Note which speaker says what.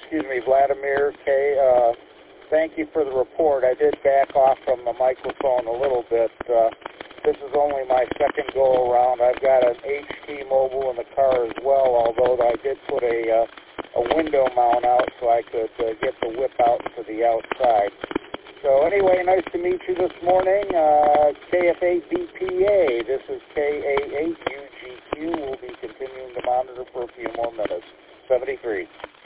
Speaker 1: Vladimir K. Thank you for the report. I did back off from the microphone a little bit. This is only my second go-around. I've got an HT Mobile in the car as well, although I did put a window mount out so I could get the whip out to the outside. So anyway, nice to meet you this morning. KF8BPA, this is KA8UGQ. We'll be continuing to monitor for a few more minutes. 73.